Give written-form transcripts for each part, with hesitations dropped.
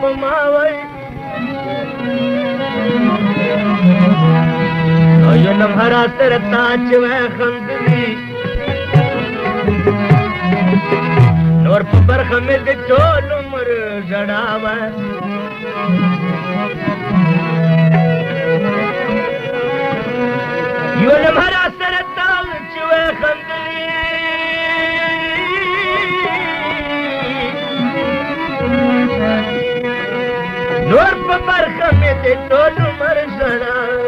ماوي او یو نمهرا سرتا چوه خندوی نور په برخه مې د ټول عمر ژړاوه یو نمهرا سرتا چوه خندوی نور په برخه مې د ټول عمر ژړاوه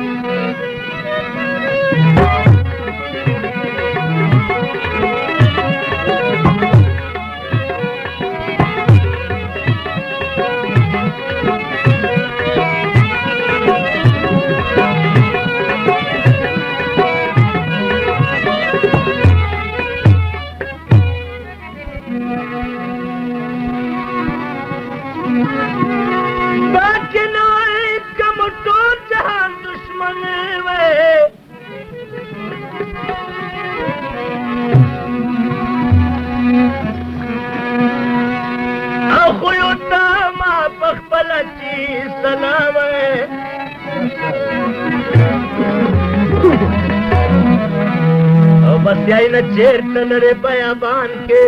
बस यही न चेरतन रे बयाबान के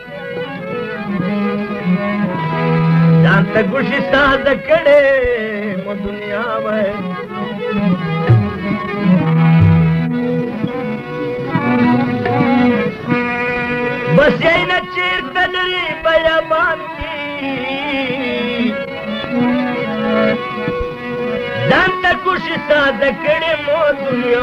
जानते खुशी साज कड़े मो दुनिया में बस यही न चेरतन रे बयाबान की जानते खुशी साज कड़े मो दुनिया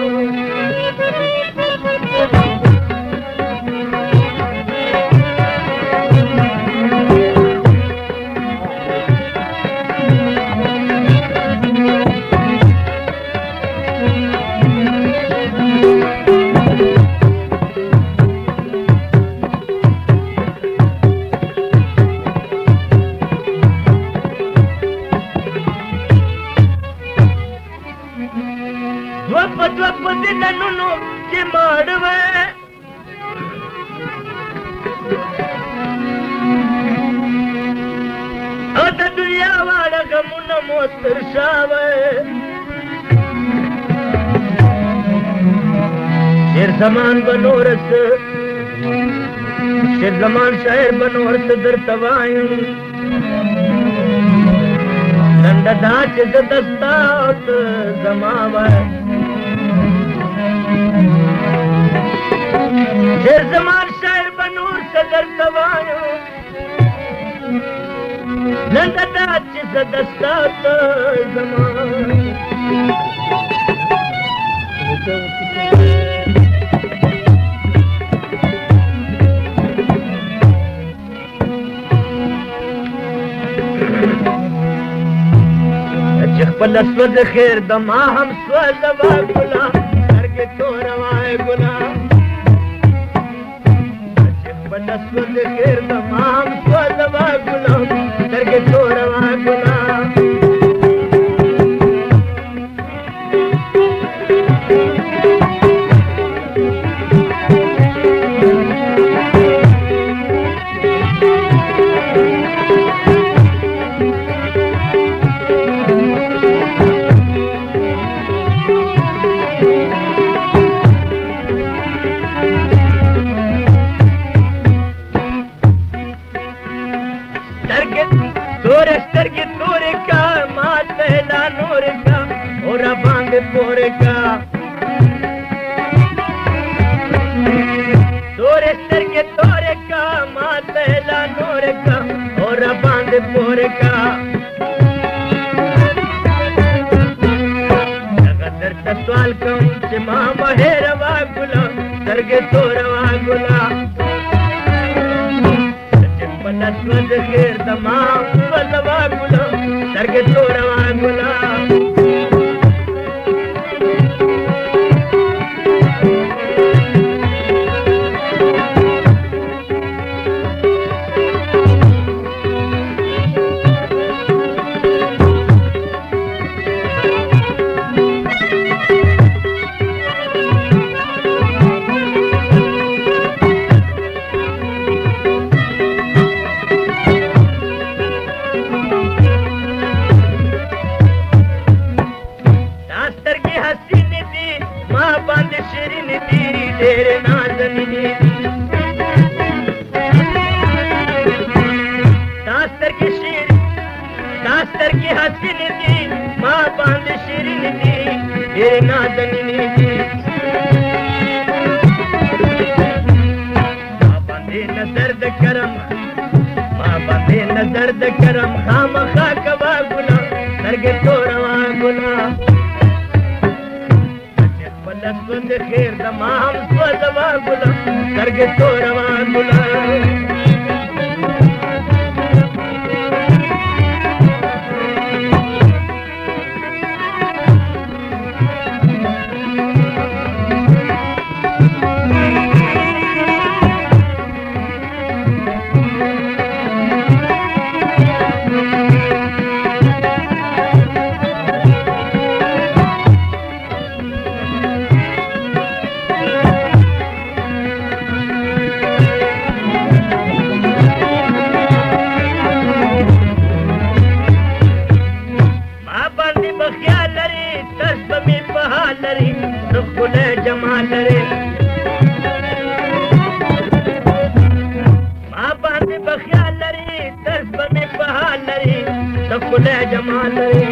शेर जमान बनोरस शेर जमान शायर बनोरस दर तवायन नंदा दाच दस्तात जमावा शेर जमान शायर बनोरस दर तवायन नंदा दाच दस्तात जमावा خپل سوځ خیر د ما هم سوځ وا ګلا درګه تورواي ګلا خپل سوځ خیر د ما هم سوځ وا ګلا درګه تورواي ګلا نازنینی ما باندې نظر د کرم ما باندې نظر د کرم خامخا کوا ګنا سترګې توروا ګنا خپل د خیر د ما هم سوځوا ګنا سترګې توروا ګنا جمال لري ما باندې بخیال لري طرز به مې په حال لري د ښکلی جمال لري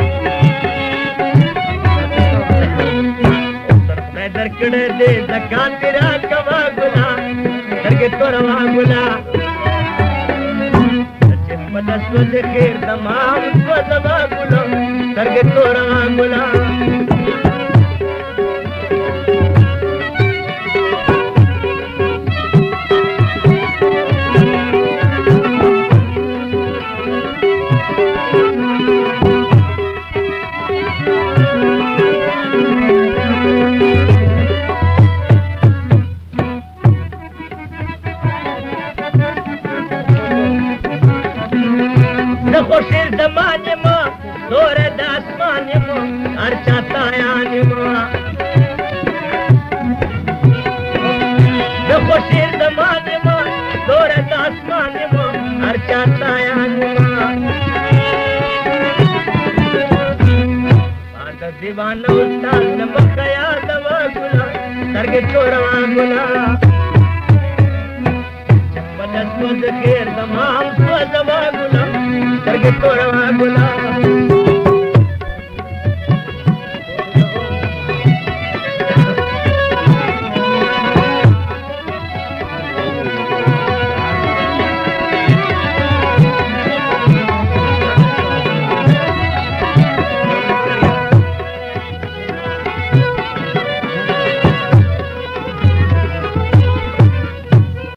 تر خدای درکړی دی زکات دې راکوه ګلا سترګې توروا ګلا چې خپله سوځې خیر د ما هم سوځوه ګلا سترګې توروا ګلا خوشیر زمان ما دور د اسمان ما هر چاته یان ما د خوشیر زمان ما دور د اسمان ما هر چاته یان ما د دیوانه استاد د مخیا د وګلا سترګې توروا ګلا چپل سوځ خیر د ما هم سوځوا ګلا سترګې توروا ګلا